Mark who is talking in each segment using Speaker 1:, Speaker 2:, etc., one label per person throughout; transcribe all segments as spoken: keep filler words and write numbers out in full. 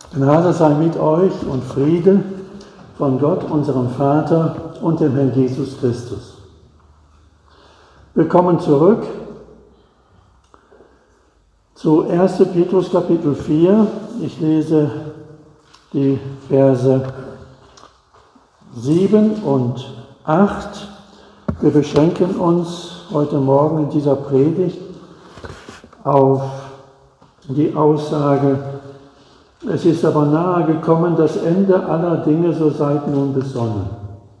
Speaker 1: Gnade sei mit euch und Friede von Gott, unserem Vater und dem Herrn Jesus Christus. Willkommen zurück zu ersten Petrus Kapitel vier. Ich lese die Verse sieben und acht. Wir beschränken uns heute Morgen in dieser Predigt auf die Aussage: Es ist aber nahe gekommen das Ende aller Dinge, so seid nun besonnen.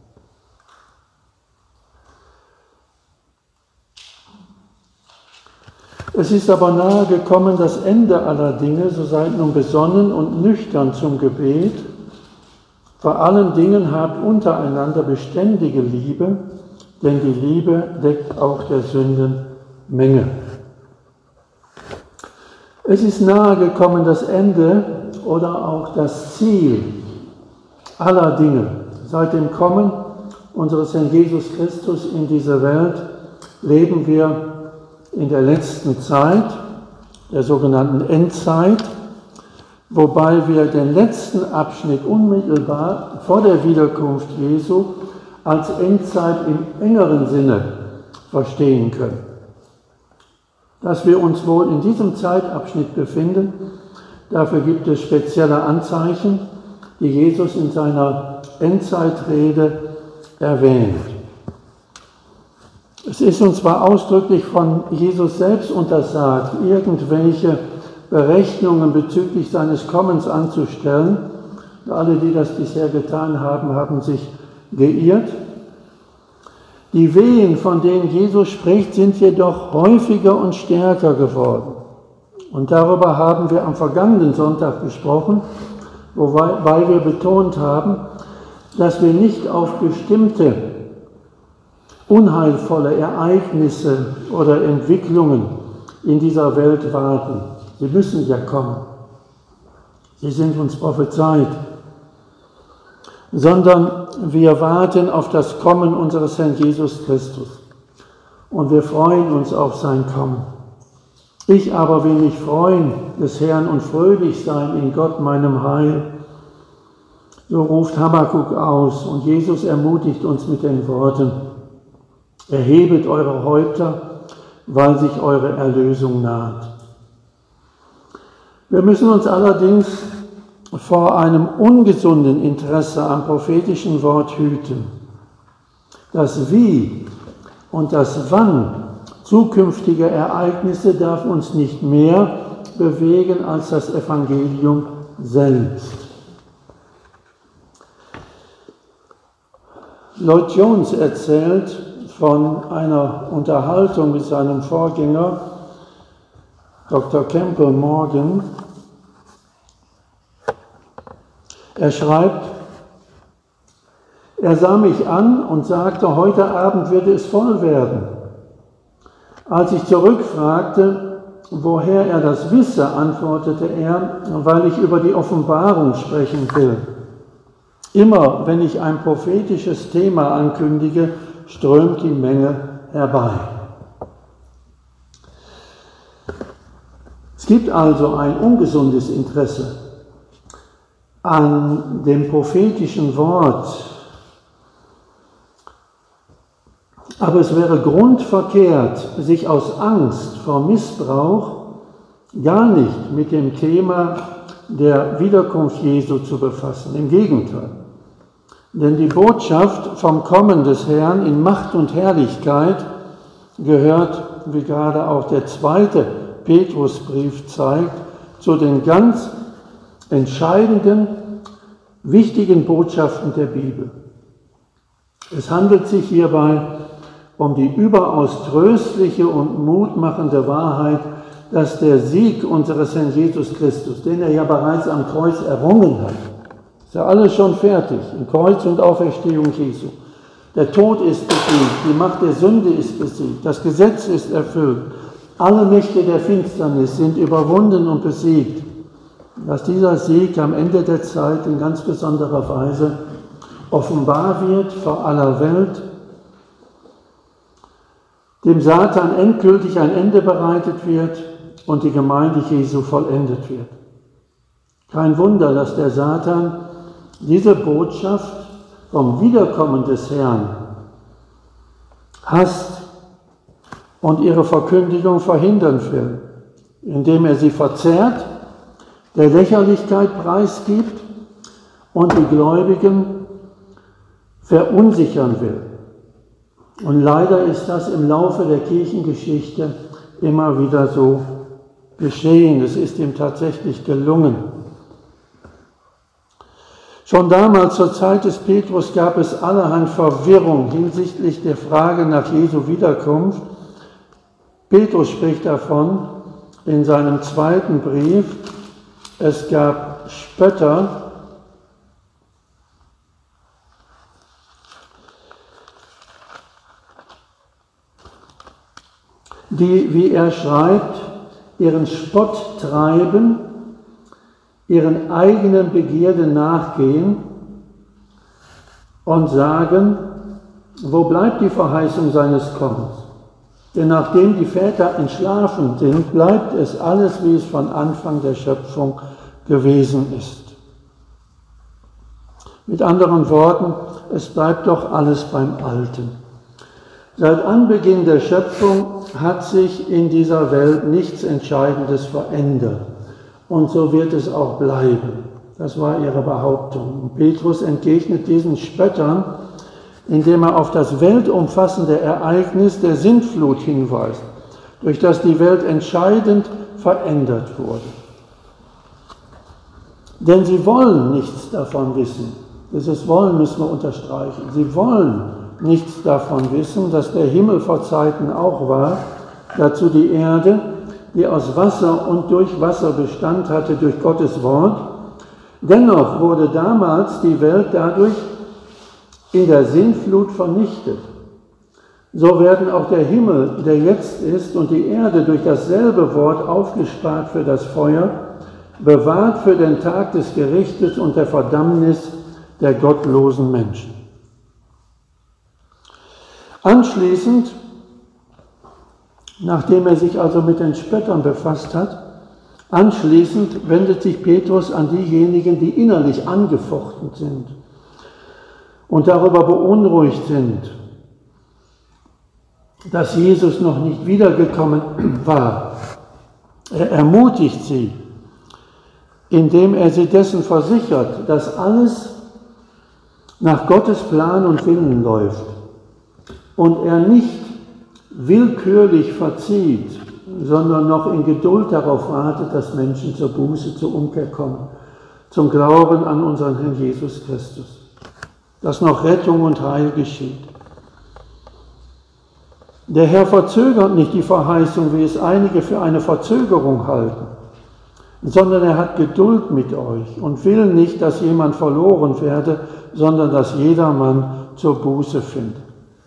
Speaker 1: Es ist aber nahe gekommen das Ende aller Dinge, so seid nun besonnen und nüchtern zum Gebet. Vor allen Dingen habt untereinander beständige Liebe, denn die Liebe deckt auch der Sünden Menge. Es ist nahe gekommen das Ende oder auch das Ziel aller Dinge. Seit dem Kommen unseres Herrn Jesus Christus in diese Welt leben wir in der letzten Zeit, der sogenannten Endzeit, wobei wir den letzten Abschnitt unmittelbar vor der Wiederkunft Jesu als Endzeit im engeren Sinne verstehen können. Dass wir uns wohl in diesem Zeitabschnitt befinden, dafür gibt es spezielle Anzeichen, die Jesus in seiner Endzeitrede erwähnt. Es ist uns zwar ausdrücklich von Jesus selbst untersagt, irgendwelche Berechnungen bezüglich seines Kommens anzustellen. Alle, die das bisher getan haben, haben sich geirrt. Die Wehen, von denen Jesus spricht, sind jedoch häufiger und stärker geworden. Und darüber haben wir am vergangenen Sonntag gesprochen, wobei wir betont haben, dass wir nicht auf bestimmte unheilvolle Ereignisse oder Entwicklungen in dieser Welt warten. Sie müssen ja kommen. Sie sind uns prophezeit. Sondern wir warten auf das Kommen unseres Herrn Jesus Christus. Und wir freuen uns auf sein Kommen. Ich aber will mich freuen des Herrn und fröhlich sein in Gott, meinem Heil. So ruft Habakuk aus und Jesus ermutigt uns mit den Worten: Erhebet eure Häupter, weil sich eure Erlösung naht. Wir müssen uns allerdings vor einem ungesunden Interesse am prophetischen Wort hüten. Das Wie und das Wann zukünftiger Ereignisse darf uns nicht mehr bewegen als das Evangelium selbst. Lloyd Jones erzählt von einer Unterhaltung mit seinem Vorgänger, Doktor Campbell Morgan. Er schreibt: Er sah mich an und sagte, heute Abend würde es voll werden. Als ich zurückfragte, woher er das wisse, antwortete er, weil ich über die Offenbarung sprechen will. Immer wenn ich ein prophetisches Thema ankündige, strömt die Menge herbei. Es gibt also ein ungesundes Interesse an dem prophetischen Wort. Aber es wäre grundverkehrt, sich aus Angst vor Missbrauch gar nicht mit dem Thema der Wiederkunft Jesu zu befassen. Im Gegenteil. Denn die Botschaft vom Kommen des Herrn in Macht und Herrlichkeit gehört, wie gerade auch der zweite Petrusbrief zeigt, zu den ganz entscheidenden, wichtigen Botschaften der Bibel. Es handelt sich hierbei um die überaus tröstliche und mutmachende Wahrheit, dass der Sieg unseres Herrn Jesus Christus, den er ja bereits am Kreuz errungen hat, ist ja alles schon fertig, im Kreuz und Auferstehung Jesu. Der Tod ist besiegt, die Macht der Sünde ist besiegt, das Gesetz ist erfüllt, alle Mächte der Finsternis sind überwunden und besiegt. Dass dieser Sieg am Ende der Zeit in ganz besonderer Weise offenbar wird vor aller Welt, dem Satan endgültig ein Ende bereitet wird und die Gemeinde Jesu vollendet wird. Kein Wunder, dass der Satan diese Botschaft vom Wiederkommen des Herrn hasst und ihre Verkündigung verhindern will, indem er sie verzerrt, der Lächerlichkeit preisgibt und die Gläubigen verunsichern will. Und leider ist das im Laufe der Kirchengeschichte immer wieder so geschehen. Es ist ihm tatsächlich gelungen. Schon damals zur Zeit des Petrus gab es allerhand Verwirrung hinsichtlich der Frage nach Jesu Wiederkunft. Petrus spricht davon in seinem zweiten Brief. Es gab Spötter, die, wie er schreibt, ihren Spott treiben, ihren eigenen Begierden nachgehen und sagen, wo bleibt die Verheißung seines Kommens? Denn nachdem die Väter entschlafen sind, bleibt es alles, wie es von Anfang der Schöpfung gewesen ist. Mit anderen Worten, es bleibt doch alles beim Alten. Seit Anbeginn der Schöpfung hat sich in dieser Welt nichts Entscheidendes verändert. Und so wird es auch bleiben. Das war ihre Behauptung. Und Petrus entgegnet diesen Spöttern, indem er auf das weltumfassende Ereignis der Sintflut hinweist, durch das die Welt entscheidend verändert wurde. Denn sie wollen nichts davon wissen. Dieses Wollen müssen wir unterstreichen. Sie wollen nichts davon wissen, dass der Himmel vor Zeiten auch war, dazu die Erde, die aus Wasser und durch Wasser Bestand hatte durch Gottes Wort. Dennoch wurde damals die Welt dadurch in der Sintflut vernichtet. So werden auch der Himmel, der jetzt ist, und die Erde durch dasselbe Wort aufgespart für das Feuer, bewahrt für den Tag des Gerichtes und der Verdammnis der gottlosen Menschen. Anschließend, nachdem er sich also mit den Spöttern befasst hat, anschließend wendet sich Petrus an diejenigen, die innerlich angefochten sind und darüber beunruhigt sind, dass Jesus noch nicht wiedergekommen war. Er ermutigt sie, indem er sie dessen versichert, dass alles nach Gottes Plan und Willen läuft und er nicht willkürlich verzieht, sondern noch in Geduld darauf wartet, dass Menschen zur Buße, zur Umkehr kommen, zum Glauben an unseren Herrn Jesus Christus, dass noch Rettung und Heil geschieht. Der Herr verzögert nicht die Verheißung, wie es einige für eine Verzögerung halten, sondern er hat Geduld mit euch und will nicht, dass jemand verloren werde, sondern dass jedermann zur Buße findet.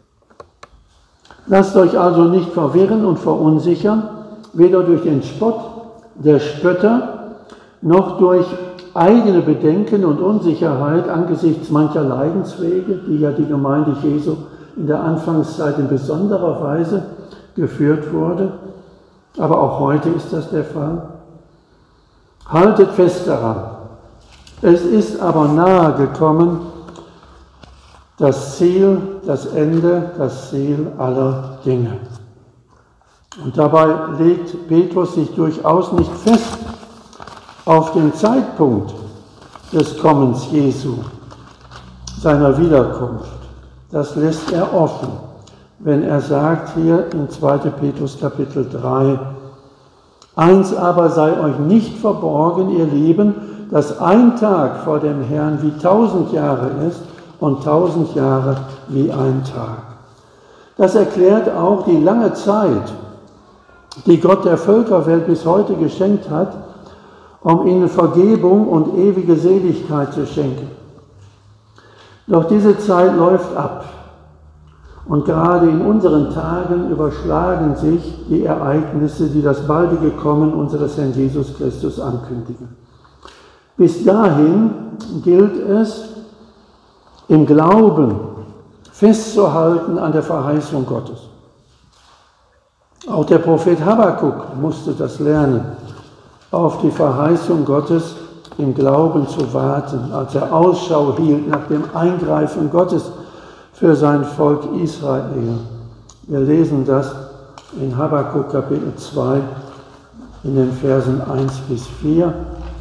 Speaker 1: Lasst euch also nicht verwirren und verunsichern, weder durch den Spott der Spötter, noch durch eigene Bedenken und Unsicherheit angesichts mancher Leidenswege, die ja die Gemeinde Jesu in der Anfangszeit in besonderer Weise geführt wurde, aber auch heute ist das der Fall. Haltet fest daran. Es ist aber nahe gekommen, das Ziel, das Ende, das Ziel aller Dinge. Und dabei legt Petrus sich durchaus nicht fest auf den Zeitpunkt des Kommens Jesu, seiner Wiederkunft. Das lässt er offen, wenn er sagt hier in zweiter Petrus Kapitel drei, eins aber sei euch nicht verborgen, ihr Lieben, dass ein Tag vor dem Herrn wie tausend Jahre ist und tausend Jahre wie ein Tag. Das erklärt auch die lange Zeit, die Gott der Völkerwelt bis heute geschenkt hat, um ihnen Vergebung und ewige Seligkeit zu schenken. Doch diese Zeit läuft ab und gerade in unseren Tagen überschlagen sich die Ereignisse, die das baldige Kommen unseres Herrn Jesus Christus ankündigen. Bis dahin gilt es, im Glauben festzuhalten an der Verheißung Gottes. Auch der Prophet Habakuk musste das lernen, auf die Verheißung Gottes im Glauben zu warten, als er Ausschau hielt nach dem Eingreifen Gottes für sein Volk Israel. Wir lesen das in Habakuk Kapitel zwei in den Versen eins bis vier.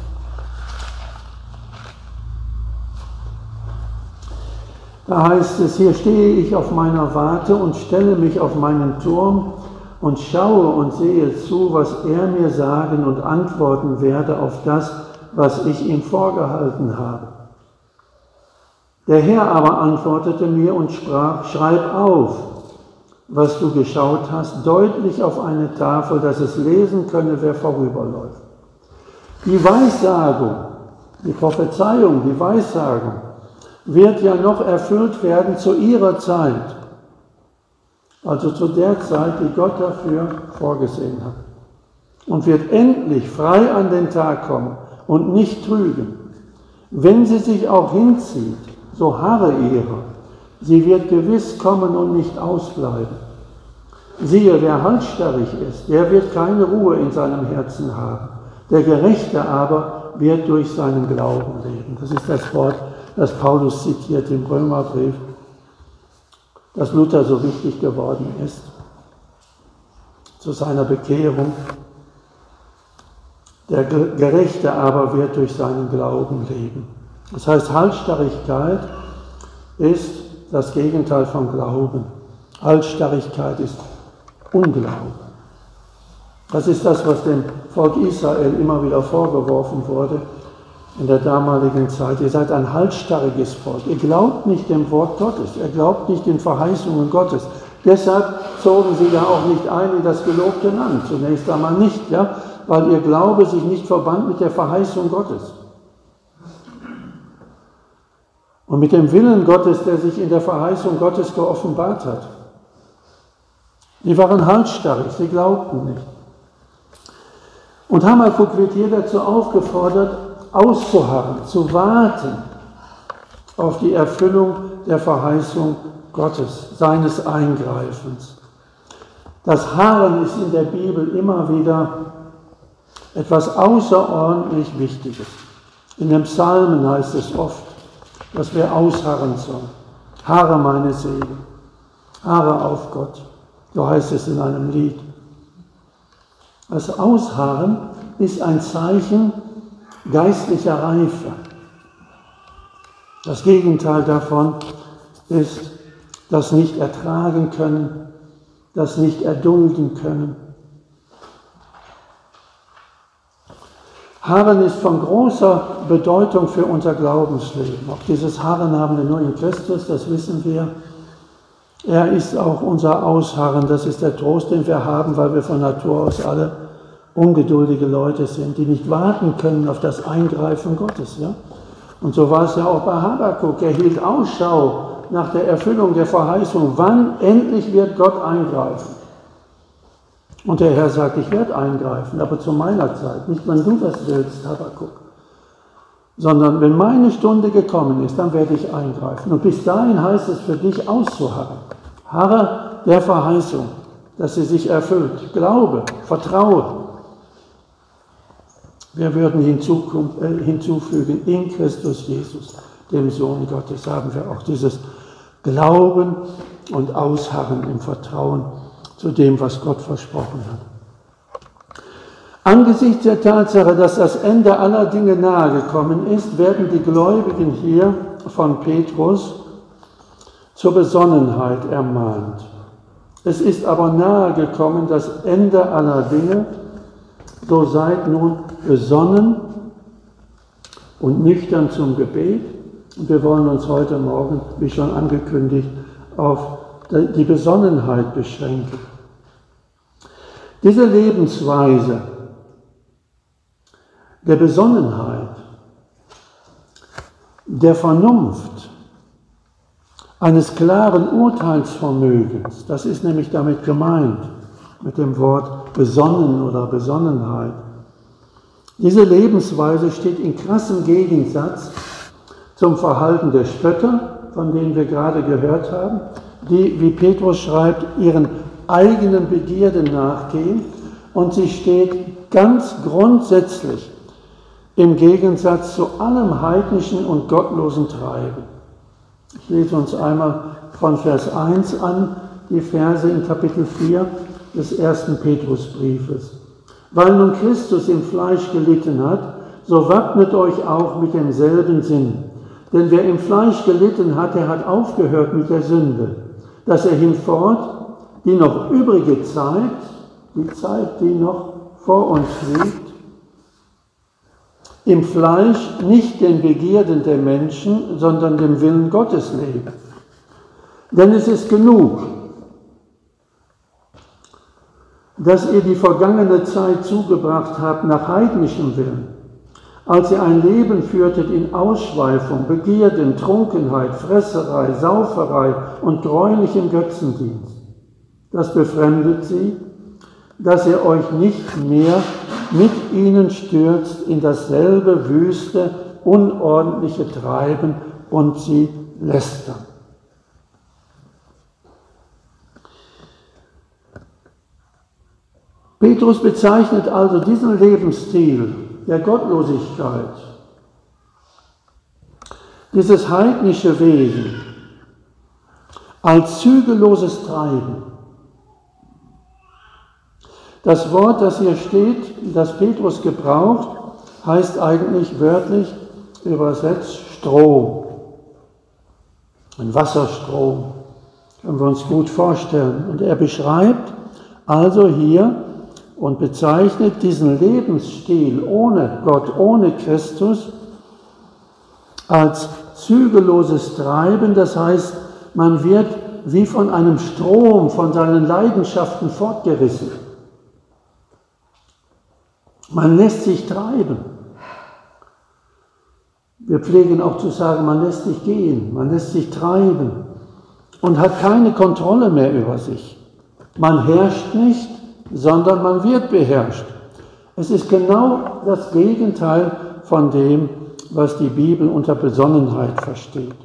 Speaker 1: Da heißt es, hier stehe ich auf meiner Warte und stelle mich auf meinen Turm und schaue und sehe zu, was er mir sagen und antworten werde auf das, was ich ihm vorgehalten habe. Der Herr aber antwortete mir und sprach, schreib auf, was du geschaut hast, deutlich auf eine Tafel, dass es lesen könne, wer vorüberläuft. Die Weissagung, die Prophezeiung, die Weissagung wird ja noch erfüllt werden zu ihrer Zeit, also zu der Zeit, die Gott dafür vorgesehen hat, und wird endlich frei an den Tag kommen und nicht trügen. Wenn sie sich auch hinzieht, so harre ihrer, sie wird gewiss kommen und nicht ausbleiben. Siehe, wer halsstarrig ist, der wird keine Ruhe in seinem Herzen haben. Der Gerechte aber wird durch seinen Glauben leben. Das ist das Wort, das Paulus zitiert im Römerbrief, das Luther so wichtig geworden ist, zu seiner Bekehrung. Der Gerechte aber wird durch seinen Glauben leben. Das heißt, Halsstarrigkeit ist das Gegenteil von Glauben. Halsstarrigkeit ist Unglauben. Das ist das, was dem Volk Israel immer wieder vorgeworfen wurde in der damaligen Zeit. Ihr seid ein halsstarriges Volk. Ihr glaubt nicht dem Wort Gottes. Ihr glaubt nicht den Verheißungen Gottes. Deshalb zogen sie ja auch nicht ein in das gelobte Land. Zunächst einmal nicht, ja, weil ihr Glaube sich nicht verband mit der Verheißung Gottes. Und mit dem Willen Gottes, der sich in der Verheißung Gottes geoffenbart hat. Die waren halsstarrig, sie glaubten nicht. Und Habakuk wird hier dazu aufgefordert, auszuharren, zu warten auf die Erfüllung der Verheißung Gottes, seines Eingreifens. Das Harren ist in der Bibel immer wieder etwas außerordentlich Wichtiges. In den Psalmen heißt es oft, dass wir ausharren sollen. Harre meine Seele, harre auf Gott. So heißt es in einem Lied. Das Ausharren ist ein Zeichen geistlicher Reife. Das Gegenteil davon ist das nicht ertragen können, das nicht erdulden können. Harren ist von großer Bedeutung für unser Glaubensleben. Auch dieses Harren haben wir nur in Christus, das wissen wir. Er ist auch unser Ausharren, das ist der Trost, den wir haben, weil wir von Natur aus alle ungeduldige Leute sind, die nicht warten können auf das Eingreifen Gottes. Ja? Und so war es ja auch bei Habakuk. Er hielt Ausschau nach der Erfüllung der Verheißung. Wann endlich wird Gott eingreifen? Und der Herr sagt, ich werde eingreifen, aber zu meiner Zeit. Nicht, wenn du das willst, Habakuk, sondern wenn meine Stunde gekommen ist, dann werde ich eingreifen. Und bis dahin heißt es für dich auszuharren. Harre der Verheißung, dass sie sich erfüllt. Glaube, vertraue. Wir würden hinzufügen, in Christus Jesus, dem Sohn Gottes, haben wir auch dieses Glauben und Ausharren im Vertrauen zu dem, was Gott versprochen hat. Angesichts der Tatsache, dass das Ende aller Dinge nahegekommen ist, werden die Gläubigen hier von Petrus zur Besonnenheit ermahnt. Es ist aber nahegekommen das Ende aller Dinge, so seid nun besonnen und nüchtern zum Gebet. Und wir wollen uns heute Morgen, wie schon angekündigt, auf die Besonnenheit beschränken. Diese Lebensweise der Besonnenheit, der Vernunft, eines klaren Urteilsvermögens, das ist nämlich damit gemeint, mit dem Wort besonnen oder Besonnenheit. Diese Lebensweise steht in krassem Gegensatz zum Verhalten der Spötter, von denen wir gerade gehört haben, die, wie Petrus schreibt, ihren eigenen Begierden nachgehen, und sie steht ganz grundsätzlich im Gegensatz zu allem heidnischen und gottlosen Treiben. Ich lese uns einmal von Vers eins an, die Verse in Kapitel vier des ersten Petrusbriefes. Weil nun Christus im Fleisch gelitten hat, so wappnet euch auch mit demselben Sinn. Denn wer im Fleisch gelitten hat, der hat aufgehört mit der Sünde, dass er hinfort die noch übrige Zeit, die Zeit, die noch vor uns liegt, im Fleisch nicht den Begierden der Menschen, sondern dem Willen Gottes leben. Denn es ist genug, dass ihr die vergangene Zeit zugebracht habt nach heidnischem Willen, als ihr ein Leben führtet in Ausschweifung, Begierden, Trunkenheit, Fresserei, Sauferei und greulichem Götzendienst. Das befremdet sie, dass ihr euch nicht mehr mit ihnen stürzt in dasselbe wüste, unordentliche Treiben und sie lästern. Petrus bezeichnet also diesen Lebensstil der Gottlosigkeit, dieses heidnische Wesen als zügelloses Treiben. Das Wort, das hier steht, das Petrus gebraucht, heißt eigentlich wörtlich übersetzt Strom. Ein Wasserstrom, können wir uns gut vorstellen. Und er beschreibt also hier und bezeichnet diesen Lebensstil ohne Gott, ohne Christus als zügelloses Treiben. Das heißt, man wird wie von einem Strom, von seinen Leidenschaften fortgerissen. Man lässt sich treiben. Wir pflegen auch zu sagen, man lässt sich gehen, man lässt sich treiben und hat keine Kontrolle mehr über sich. Man herrscht nicht, sondern man wird beherrscht. Es ist genau das Gegenteil von dem, was die Bibel unter Besonnenheit versteht.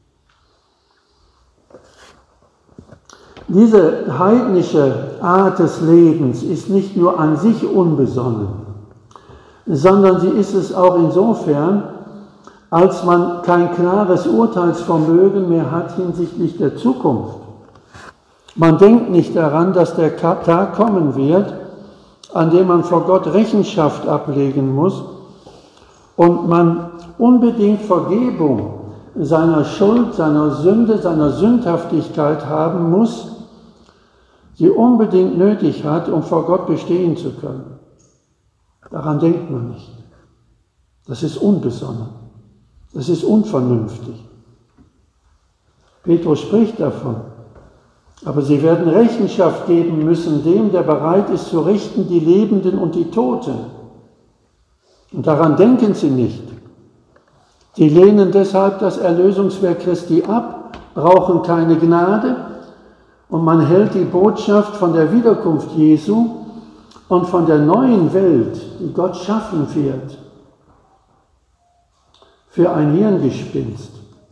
Speaker 1: Diese heidnische Art des Lebens ist nicht nur an sich unbesonnen, sondern sie ist es auch insofern, als man kein klares Urteilsvermögen mehr hat hinsichtlich der Zukunft. Man denkt nicht daran, dass der Tag kommen wird, an dem man vor Gott Rechenschaft ablegen muss und man unbedingt Vergebung seiner Schuld, seiner Sünde, seiner Sündhaftigkeit haben muss, sie unbedingt nötig hat, um vor Gott bestehen zu können. Daran denkt man nicht. Das ist unbesonnen. Das ist unvernünftig. Petrus spricht davon. Aber sie werden Rechenschaft geben müssen dem, der bereit ist zu richten, die Lebenden und die Toten. Und daran denken sie nicht. Sie lehnen deshalb das Erlösungswerk Christi ab, brauchen keine Gnade und man hält die Botschaft von der Wiederkunft Jesu und von der neuen Welt, die Gott schaffen wird, für ein Hirngespinst.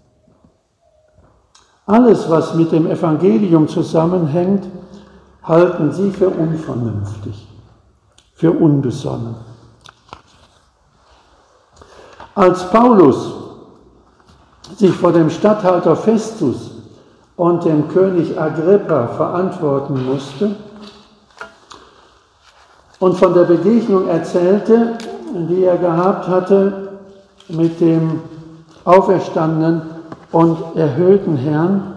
Speaker 1: Alles, was mit dem Evangelium zusammenhängt, halten sie für unvernünftig, für unbesonnen. Als Paulus sich vor dem Statthalter Festus und dem König Agrippa verantworten musste und von der Begegnung erzählte, die er gehabt hatte mit dem auferstandenen und erhöhten Herrn,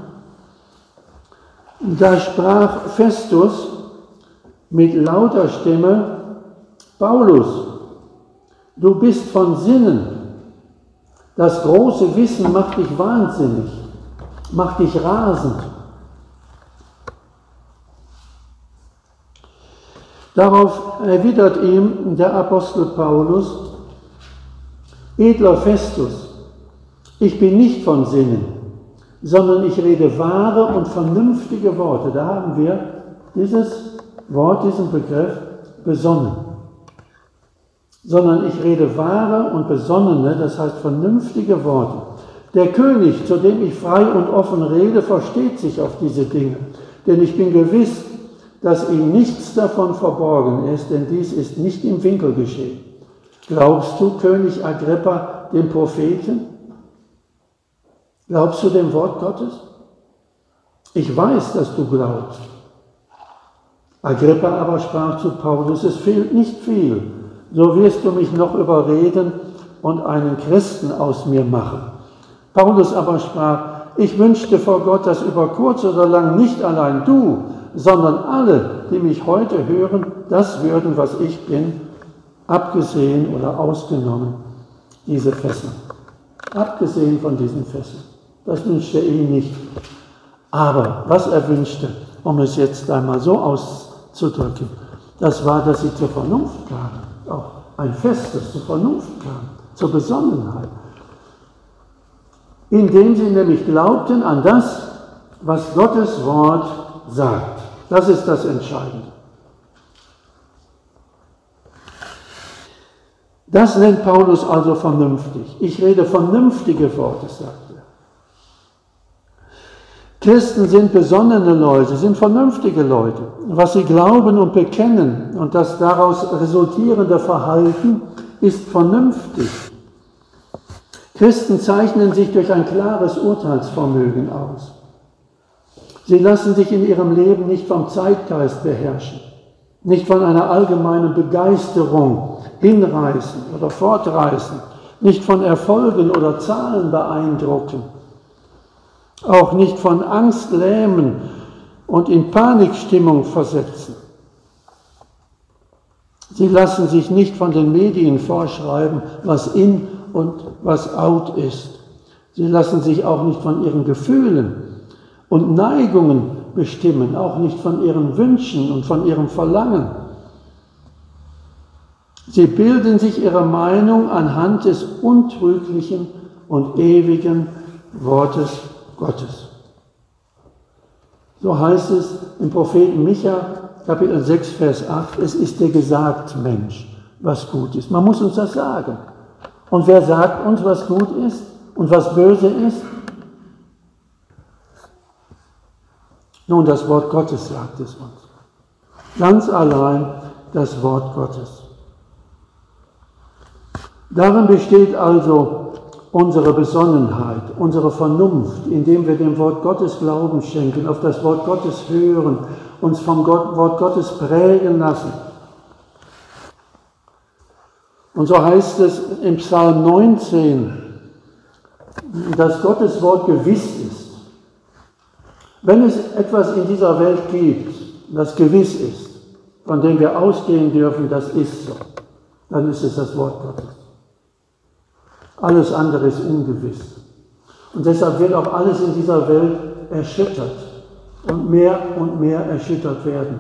Speaker 1: da sprach Festus mit lauter Stimme: Paulus, du bist von Sinnen. Das große Wissen macht dich wahnsinnig, macht dich rasend. Darauf erwidert ihm der Apostel Paulus: Edler Festus, ich bin nicht von Sinnen, sondern ich rede wahre und vernünftige Worte. Da haben wir dieses Wort, diesen Begriff besonnen. Sondern ich rede wahre und besonnene, das heißt vernünftige Worte. Der König, zu dem ich frei und offen rede, versteht sich auf diese Dinge. Denn ich bin gewiss, dass ihm nichts davon verborgen ist, denn dies ist nicht im Winkel geschehen. Glaubst du, König Agrippa, dem Propheten? Glaubst du dem Wort Gottes? Ich weiß, dass du glaubst. Agrippa aber sprach zu Paulus, es fehlt nicht viel, so wirst du mich noch überreden und einen Christen aus mir machen. Paulus aber sprach, ich wünschte vor Gott, dass über kurz oder lang nicht allein du, sondern alle, die mich heute hören, das würden, was ich bin, abgesehen oder ausgenommen, diese Fesseln. Abgesehen von diesen Fesseln. Das wünschte er ihm nicht. Aber was er wünschte, um es jetzt einmal so auszudrücken, das war, dass sie zur Vernunft kamen. Auch ein Fest, das zur Vernunft kam, zur Besonnenheit. Indem sie nämlich glaubten an das, was Gottes Wort sagt. Das ist das Entscheidende. Das nennt Paulus also vernünftig. Ich rede vernünftige Worte, sagt er. Christen sind besonnene Leute, sind vernünftige Leute. Was sie glauben und bekennen und das daraus resultierende Verhalten ist vernünftig. Christen zeichnen sich durch ein klares Urteilsvermögen aus. Sie lassen sich in ihrem Leben nicht vom Zeitgeist beherrschen, nicht von einer allgemeinen Begeisterung hinreißen oder fortreißen, nicht von Erfolgen oder Zahlen beeindrucken, auch nicht von Angst lähmen und in Panikstimmung versetzen. Sie lassen sich nicht von den Medien vorschreiben, was in und was out ist. Sie lassen sich auch nicht von ihren Gefühlen und Neigungen bestimmen, auch nicht von ihren Wünschen und von ihrem Verlangen. Sie bilden sich ihre Meinung anhand des untrüglichen und ewigen Wortes Gottes. So heißt es im Propheten Micha, Kapitel sechs, Vers acht, es ist dir gesagt, Mensch, was gut ist. Man muss uns das sagen. Und wer sagt uns, was gut ist und was böse ist? Nun, das Wort Gottes sagt es uns. Ganz allein das Wort Gottes. Darin besteht also unsere Besonnenheit, unsere Vernunft, indem wir dem Wort Gottes Glauben schenken, auf das Wort Gottes hören, uns vom Wort Gottes prägen lassen. Und so heißt es im Psalm neunzehn, dass Gottes Wort gewiss ist. Wenn es etwas in dieser Welt gibt, das gewiss ist, von dem wir ausgehen dürfen, das ist so, dann ist es das Wort Gottes. Alles andere ist ungewiss. Und deshalb wird auch alles in dieser Welt erschüttert und mehr und mehr erschüttert werden.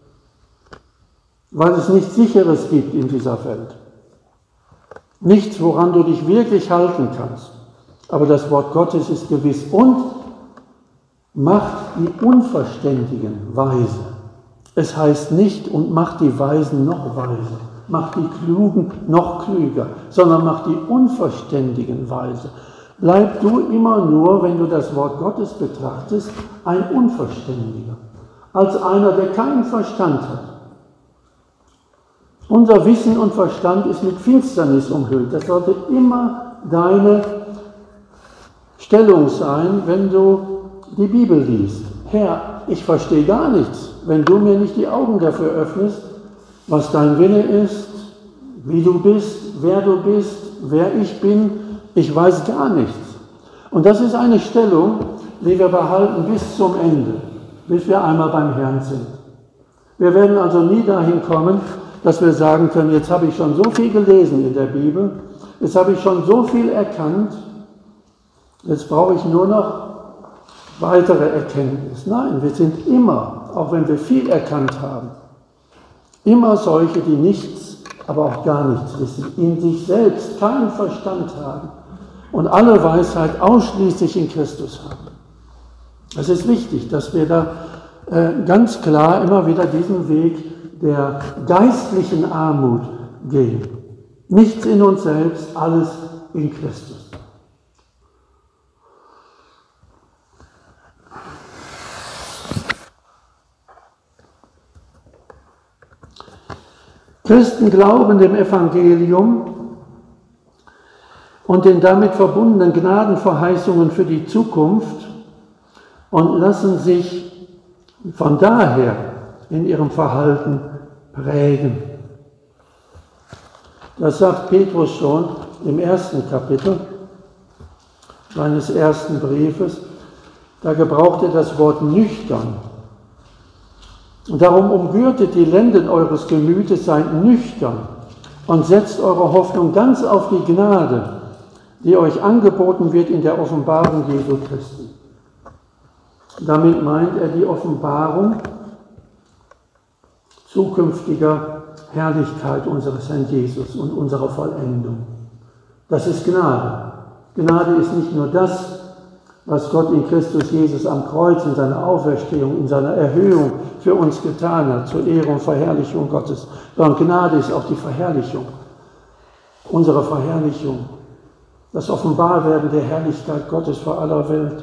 Speaker 1: Weil es nichts Sicheres gibt in dieser Welt. Nichts, woran du dich wirklich halten kannst. Aber das Wort Gottes ist gewiss und macht die Unverständigen weise. Es heißt nicht und macht die Weisen noch weiser, macht die Klugen noch klüger, sondern macht die Unverständigen weise. Bleib du immer nur, wenn du das Wort Gottes betrachtest, ein Unverständiger, als einer, der keinen Verstand hat. Unser Wissen und Verstand ist mit Finsternis umhüllt. Das sollte immer deine Stellung sein, wenn du die Bibel liest. Herr, ich verstehe gar nichts, wenn du mir nicht die Augen dafür öffnest, was dein Wille ist, wie du bist, wer du bist, wer ich bin. Ich weiß gar nichts. Und das ist eine Stellung, die wir behalten bis zum Ende, bis wir einmal beim Herrn sind. Wir werden also nie dahin kommen, dass wir sagen können, jetzt habe ich schon so viel gelesen in der Bibel, jetzt habe ich schon so viel erkannt, jetzt brauche ich nur noch weitere Erkenntnis. Nein, wir sind immer, auch wenn wir viel erkannt haben, immer solche, die nichts, aber auch gar nichts wissen, in sich selbst keinen Verstand haben und alle Weisheit ausschließlich in Christus haben. Es ist wichtig, dass wir da äh, ganz klar immer wieder diesen Weg der geistlichen Armut gehen. Nichts in uns selbst, alles in Christus. Christen glauben dem Evangelium und den damit verbundenen Gnadenverheißungen für die Zukunft und lassen sich von daher in ihrem Verhalten prägen. Das sagt Petrus schon im ersten Kapitel seines ersten Briefes. Da gebraucht er das Wort nüchtern. Und darum umgürtet die Lenden eures Gemütes, seid nüchtern und setzt eure Hoffnung ganz auf die Gnade, die euch angeboten wird in der Offenbarung Jesu Christi. Damit meint er die Offenbarung zukünftiger Herrlichkeit unseres Herrn Jesus und unserer Vollendung. Das ist Gnade. Gnade ist nicht nur das, was Gott in Christus Jesus am Kreuz, in seiner Auferstehung, in seiner Erhöhung für uns getan hat, zur Ehre und Verherrlichung Gottes, sondern Gnade ist auch die Verherrlichung, unsere Verherrlichung, das Offenbarwerden der Herrlichkeit Gottes vor aller Welt.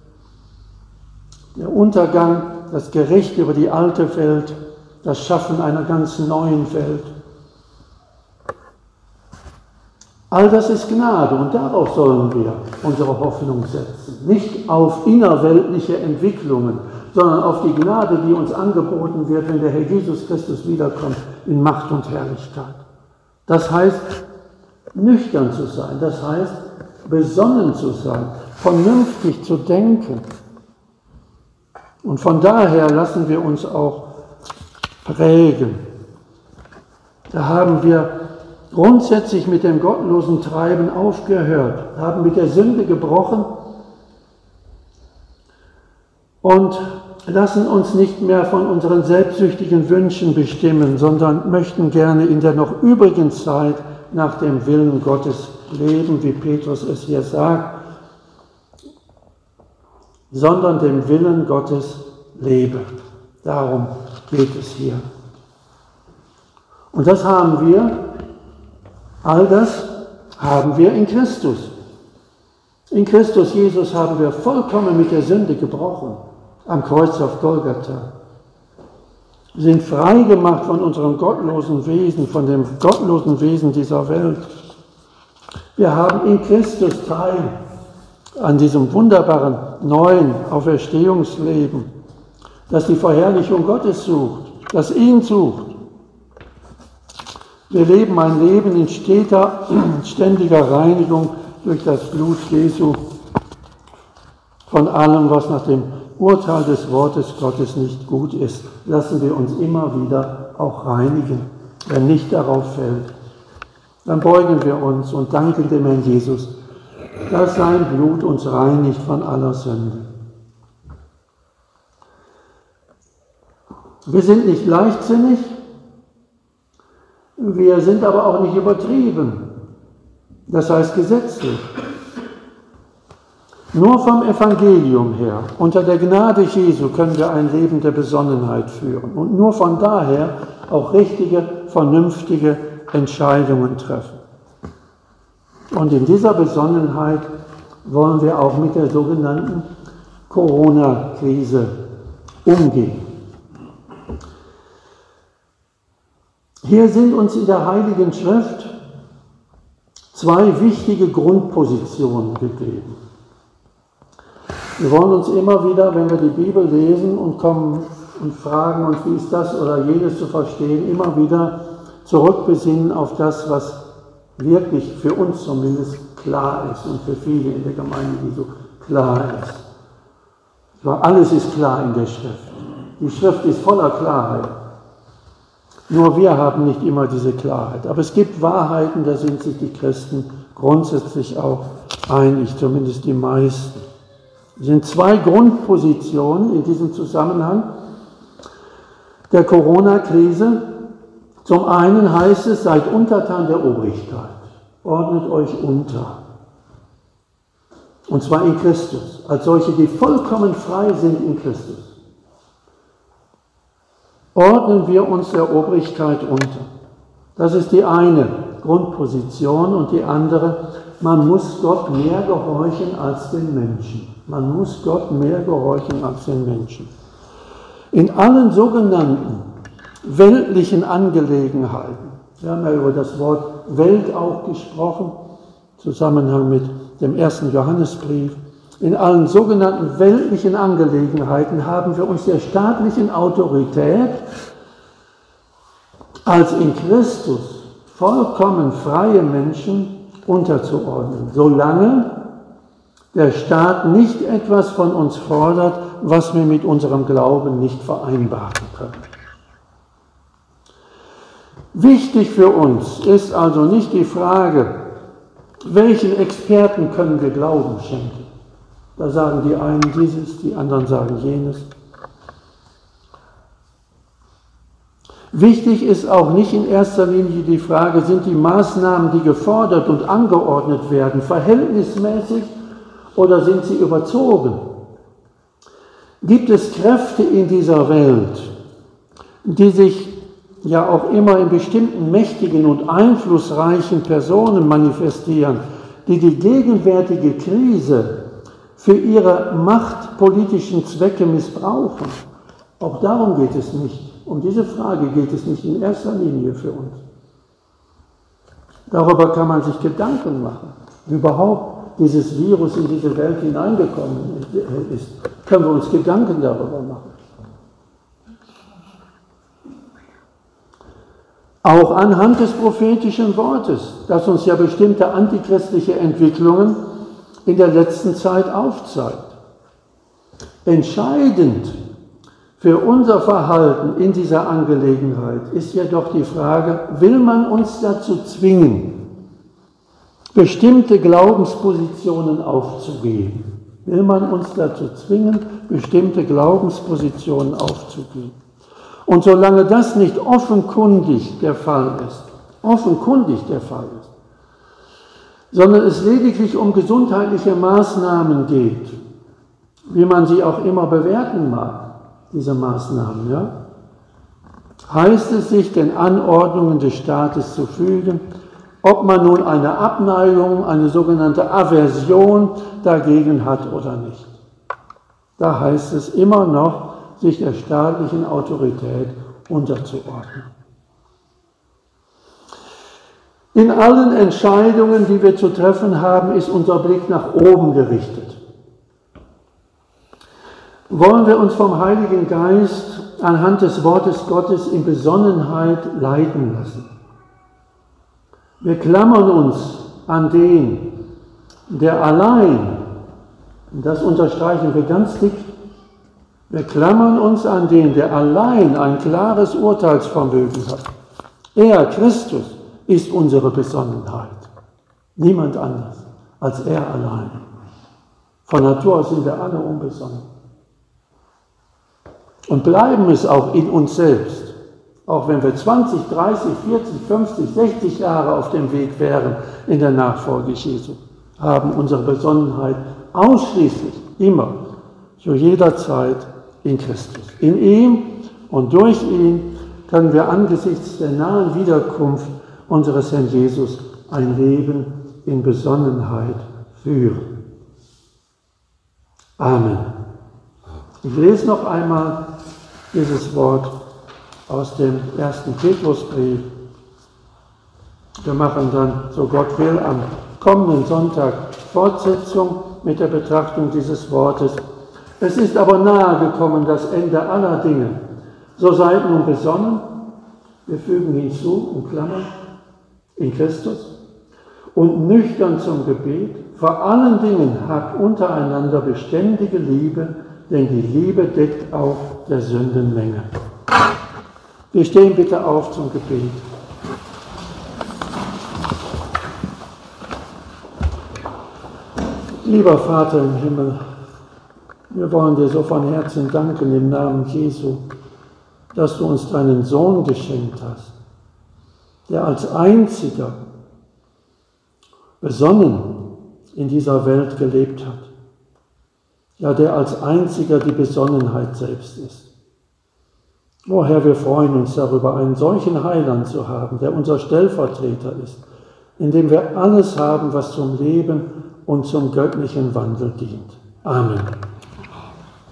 Speaker 1: Der Untergang, das Gericht über die alte Welt, das Schaffen einer ganz neuen Welt. All das ist Gnade und darauf sollen wir unsere Hoffnung setzen. Nicht auf innerweltliche Entwicklungen, sondern auf die Gnade, die uns angeboten wird, wenn der Herr Jesus Christus wiederkommt in Macht und Herrlichkeit. Das heißt, nüchtern zu sein, das heißt, besonnen zu sein, vernünftig zu denken. Und von daher lassen wir uns auch prägen. Da haben wir grundsätzlich mit dem gottlosen Treiben aufgehört, haben mit der Sünde gebrochen und lassen uns nicht mehr von unseren selbstsüchtigen Wünschen bestimmen, sondern möchten gerne in der noch übrigen Zeit nach dem Willen Gottes leben, wie Petrus es hier sagt, sondern dem Willen Gottes leben. Darum geht es hier. Und das haben wir, all das haben wir in Christus. In Christus Jesus haben wir vollkommen mit der Sünde gebrochen, am Kreuz auf Golgatha. Wir sind frei gemacht von unserem gottlosen Wesen, von dem gottlosen Wesen dieser Welt. Wir haben in Christus Teil an diesem wunderbaren neuen Auferstehungsleben, das die Verherrlichung Gottes sucht, das ihn sucht. Wir leben ein Leben in steter, ständiger Reinigung durch das Blut Jesu von allem, was nach dem Urteil des Wortes Gottes nicht gut ist. Lassen wir uns immer wieder auch reinigen, wenn nicht darauf fällt. Dann beugen wir uns und danken dem Herrn Jesus, dass sein Blut uns reinigt von aller Sünde. Wir sind nicht leichtsinnig, wir sind aber auch nicht übertrieben, das heißt gesetzlich. Nur vom Evangelium her, unter der Gnade Jesu, können wir ein Leben der Besonnenheit führen und nur von daher auch richtige, vernünftige Entscheidungen treffen. Und in dieser Besonnenheit wollen wir auch mit der sogenannten Corona-Krise umgehen. Hier sind uns in der Heiligen Schrift zwei wichtige Grundpositionen gegeben. Wir wollen uns immer wieder, wenn wir die Bibel lesen und kommen und fragen uns, wie ist das oder jenes zu verstehen, immer wieder zurückbesinnen auf das, was wirklich für uns zumindest klar ist und für viele in der Gemeinde Jesu klar ist. Alles ist klar in der Schrift. Die Schrift ist voller Klarheit. Nur wir haben nicht immer diese Klarheit. Aber es gibt Wahrheiten, da sind sich die Christen grundsätzlich auch einig, zumindest die meisten. Es sind zwei Grundpositionen in diesem Zusammenhang der Corona-Krise. Zum einen heißt es, seid untertan der Obrigkeit, ordnet euch unter. Und zwar in Christus, als solche, die vollkommen frei sind in Christus. Ordnen wir uns der Obrigkeit unter. Das ist die eine Grundposition und die andere, man muss Gott mehr gehorchen als den Menschen. Man muss Gott mehr gehorchen als den Menschen. In allen sogenannten weltlichen Angelegenheiten. Wir haben ja über das Wort Welt auch gesprochen, im Zusammenhang mit dem ersten Johannesbrief. In allen sogenannten weltlichen Angelegenheiten haben wir uns der staatlichen Autorität als in Christus vollkommen freie Menschen unterzuordnen, solange der Staat nicht etwas von uns fordert, was wir mit unserem Glauben nicht vereinbaren können. Wichtig für uns ist also nicht die Frage, welchen Experten können wir Glauben schenken. Da sagen die einen dieses, die anderen sagen jenes. Wichtig ist auch nicht in erster Linie die Frage, sind die Maßnahmen, die gefordert und angeordnet werden, verhältnismäßig oder sind sie überzogen? Gibt es Kräfte in dieser Welt, die sich ja auch immer in bestimmten mächtigen und einflussreichen Personen manifestieren, die die gegenwärtige Krise für ihre machtpolitischen Zwecke missbrauchen? Auch darum geht es nicht. Um diese Frage geht es nicht in erster Linie für uns. Darüber kann man sich Gedanken machen, wie überhaupt dieses Virus in diese Welt hineingekommen ist. Können wir uns Gedanken darüber machen. Auch anhand des prophetischen Wortes, das uns ja bestimmte antichristliche Entwicklungen in der letzten Zeit aufzeigt. Entscheidend für unser Verhalten in dieser Angelegenheit ist jedoch die Frage, will man uns dazu zwingen, bestimmte Glaubenspositionen aufzugeben? Will man uns dazu zwingen, bestimmte Glaubenspositionen aufzugeben? Und solange das nicht offenkundig der Fall ist, offenkundig der Fall ist, sondern es lediglich um gesundheitliche Maßnahmen geht, wie man sie auch immer bewerten mag, diese Maßnahmen, ja, heißt es, sich den Anordnungen des Staates zu fügen, ob man nun eine Abneigung, eine sogenannte Aversion dagegen hat oder nicht. Da heißt es immer noch, sich der staatlichen Autorität unterzuordnen. In allen Entscheidungen, die wir zu treffen haben, ist unser Blick nach oben gerichtet. Wollen wir uns vom Heiligen Geist anhand des Wortes Gottes in Besonnenheit leiten lassen? Wir klammern uns an den, der allein, und das unterstreichen wir ganz dick, wir klammern uns an den, der allein ein klares Urteilsvermögen hat. Er, Christus, ist unsere Besonnenheit. Niemand anders als er allein. Von Natur aus sind wir alle unbesonnen. Und bleiben es auch in uns selbst, auch wenn wir zwanzig, dreißig, vierzig, fünfzig, sechzig Jahre auf dem Weg wären in der Nachfolge Jesu, haben unsere Besonnenheit ausschließlich immer, zu jeder Zeit in Christus. In ihm und durch ihn können wir angesichts der nahen Wiederkunft unseres Herrn Jesus ein Leben in Besonnenheit führen. Amen. Ich lese noch einmal dieses Wort aus dem ersten Petrusbrief. Wir machen dann, so Gott will, am kommenden Sonntag Fortsetzung mit der Betrachtung dieses Wortes. Es ist aber nahe gekommen das Ende aller Dinge. So seid nun besonnen, wir fügen hinzu, in Klammern, in Christus, und nüchtern zum Gebet. Vor allen Dingen habt untereinander beständige Liebe, denn die Liebe deckt auch der Sündenmenge. Wir stehen bitte auf zum Gebet. Lieber Vater im Himmel, wir wollen dir so von Herzen danken im Namen Jesu, dass du uns deinen Sohn geschenkt hast, der als einziger besonnen in dieser Welt gelebt hat. Ja, der als einziger die Besonnenheit selbst ist. O Herr, wir freuen uns darüber, einen solchen Heiland zu haben, der unser Stellvertreter ist, in dem wir alles haben, was zum Leben und zum göttlichen Wandel dient. Amen.